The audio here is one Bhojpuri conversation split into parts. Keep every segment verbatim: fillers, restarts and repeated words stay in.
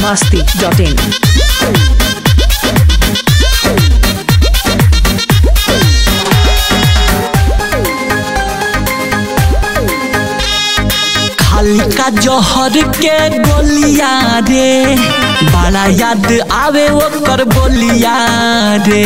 masti dot in. खाली का जहर के गोलिया रे बड़ा याद आवे ओकर बोलिया रे।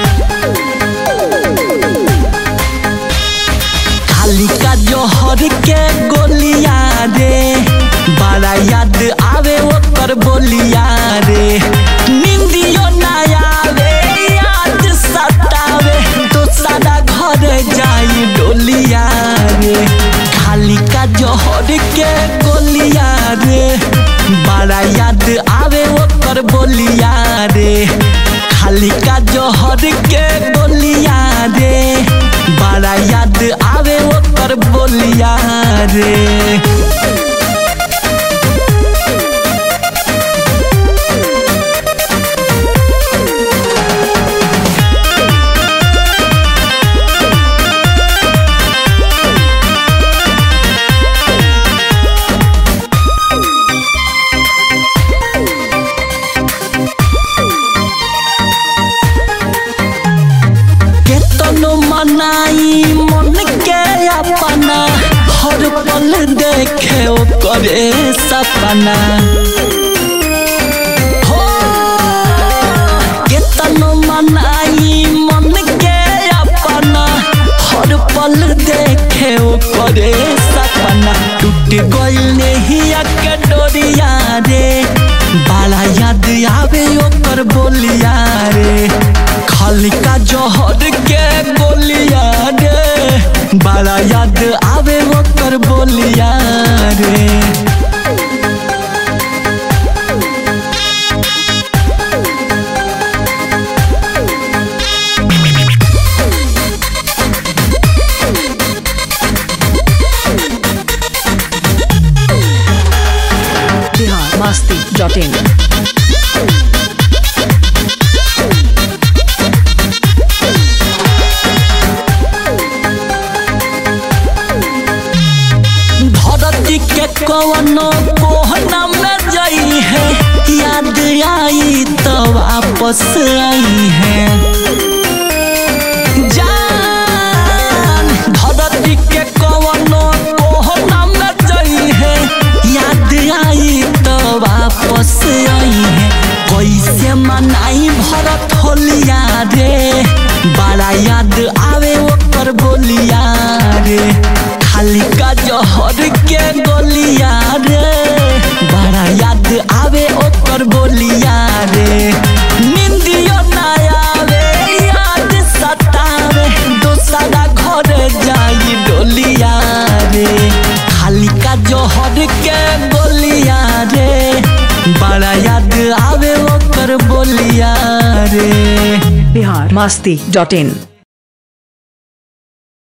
खाली का जहर के गोलिया रे बड़ा याद आवे ओकर बोलिया रे। निंदियो ना आवे याद सतावे तो सादा घर जाई डोलिया रे। खाली का जहर के गोलिया रे बड़ा याद आवे ओकर बोलिया रे। खाली का जहर के गोलिया रे बड़ा याद आवे ओकर बोलिया रे। मनाई मन के अपना हर पल देखे करे सपना हो। केतनो मनाई मन के अपना हर पल देखे करे सपना। टूट गइल नहिया के डोरिया रे बड़ा याद आवे ओकर बोलिया रे। खाली का जहर के गोलिया रे बड़ा याद आवे ओकर बोलिया रे। Bihar masti dot in. के कवनो कोहना में जाई है याद आई तो वापस आई है। जान धरती के कवनो कोहना में जाई है याद आई तो वापस आई है। कैसे मनाई भरत होलिया रे बड़ा याद आवे ओकर बोलिया रे। खाली का जहर के गोलिया रे बड़ा याद आवे ओकर बोलिया रे। निंदियो ना आवे याद सतावे दोसरा घर जाई डोलिया रे। खाली का जहर के गोलिया रे बड़ा याद आवे ओकर बोलिया रे। Bihar masti dot in.